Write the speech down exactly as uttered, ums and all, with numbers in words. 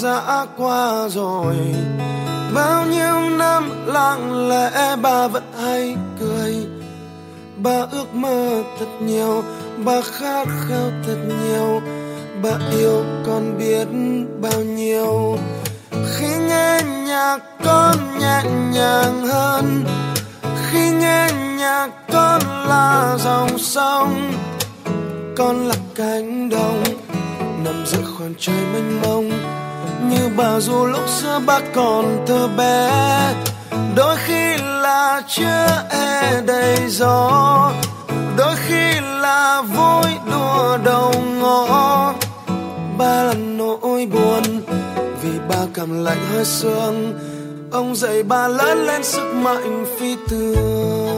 dã qua rồi. Bao nhiêu năm lặng lẽ bà vẫn hay cười. Bà ước mơ thật nhiều, bà khát khao thật nhiều, bà yêu con biết bao nhiêu. Khi nghe nhạc con nhẹ nhàng hơn, khi nghe nhạc con là dòng sông, con là cánh đồng nằm giữa khoảng trời mênh mông. Như bà dù lúc xưa bác còn thơ bé, đôi khi là chưa e đầy gió, đôi khi là vui đùa đầu ngõ. Ba là nỗi buồn vì ba cảm lạnh hơi sương, ông dạy ba lớn lên sức mạnh phi thường.